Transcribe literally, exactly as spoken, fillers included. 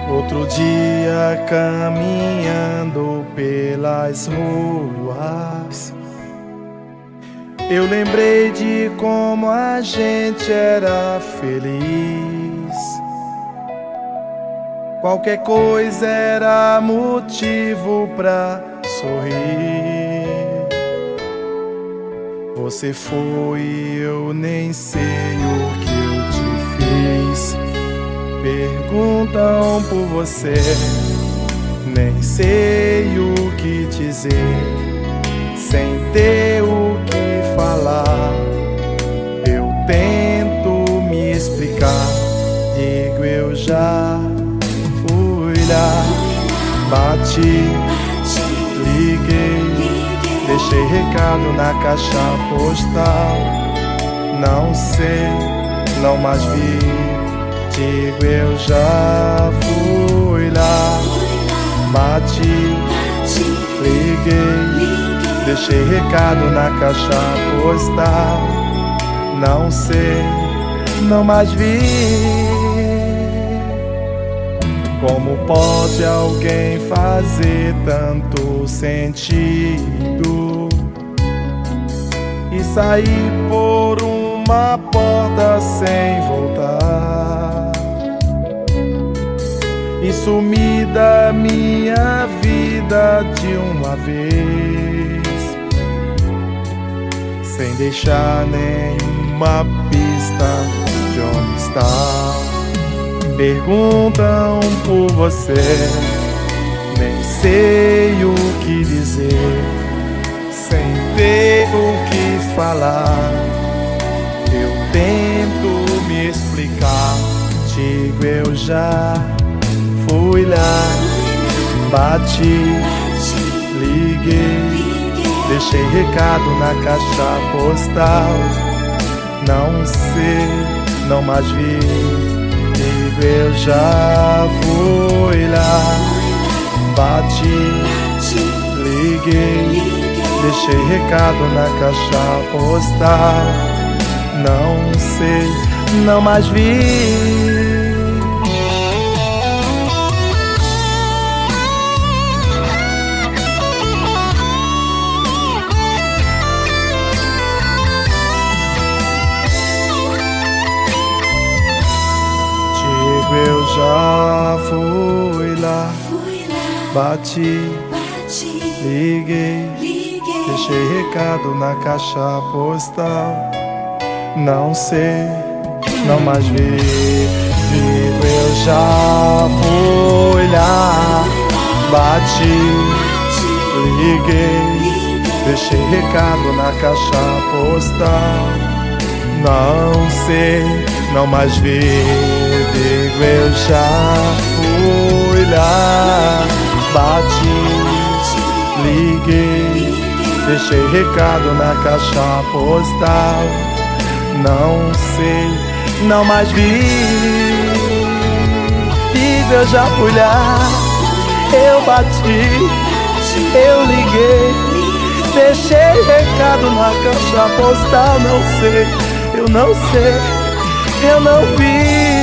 Outro dia caminhando pelas ruas, eu lembrei de como a gente era feliz. Qualquer coisa era motivo pra sorrir. Você foi, eu nem sei o que eu te fiz. Perguntam por você, nem sei o que dizer. Sem ter o que falar, eu tento me explicar. Digo, eu já fui lá, bati, liguei, deixei recado na caixa postal. Não sei, não mais vi. Digo, eu já fui lá, bati, liguei, deixei recado na caixa postal. Não sei, não mais vi. Como pode alguém fazer tanto sentido e sair por uma porta sem voltar e sumir da minha vida de uma vez, sem deixar nenhuma pista de onde está? Perguntam por você, nem sei o que dizer. Sem ter o que falar, eu tento me explicar. Digo, eu já fui lá, bati, liguei, deixei recado na caixa postal. Não sei, não mais vi. Digo, eu já fui lá, bati, liguei, deixei recado na caixa postal. Não sei, não mais vi. Eu já fui lá, bati, liguei, deixei recado na caixa postal. Não sei, não mais vi. Digo, eu já fui lá, bati, liguei, deixei recado na caixa postal. Não sei, não mais vi. Digo, eu já fui lá, bati, liguei, deixei recado na caixa postal. Não sei, não mais vi. Digo, eu já fui lá, eu bati, eu liguei, deixei recado na caixa postal. Não sei, eu não sei, eu não vi.